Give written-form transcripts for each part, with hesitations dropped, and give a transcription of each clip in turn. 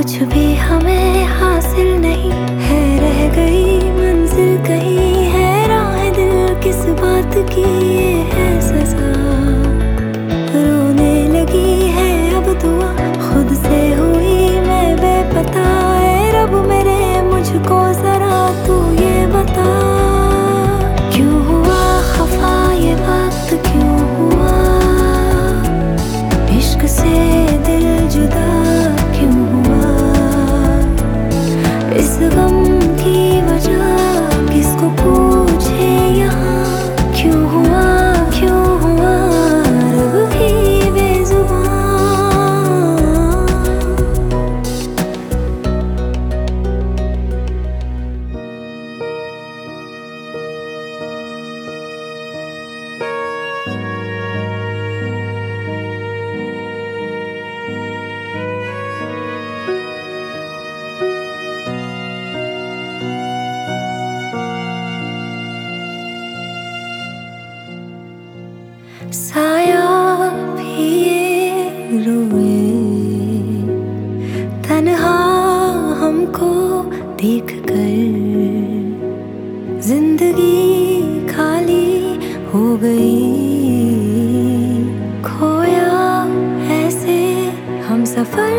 कुछ भी हमें हासिल नहीं है, रह गई मंजिल कहीं है, राह दिल किस बात की ये है सजा। रोने लगी है अब दुआ खुद से हुई मैं बेपता, ऐ रब मेरे मुझको जरा तू ये बता। क्यों हुआ खफा ये वक्त, क्यों हुआ इश्क से दिल जुदा, क्यों हुआ इस गम की वजह किसको पूछे यहाँ। क्यों हुआ रब भी बेजुबान। साया भी ये रोए तन्हा हमको देख कर, जिंदगी खाली हो गई, खोया ऐसे हम सफर।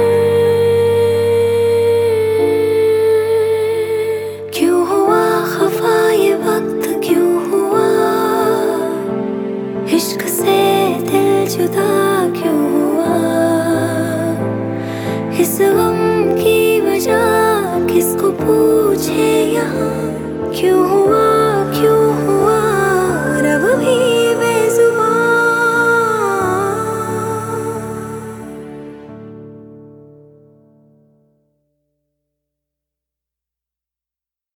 क्यों हुआ खफा ये वक्त, क्यों हुआ इश्क से दिल जुदा, क्यों हुआ इस गम की वजह किसको पूछे यहाँ। क्यों हुआ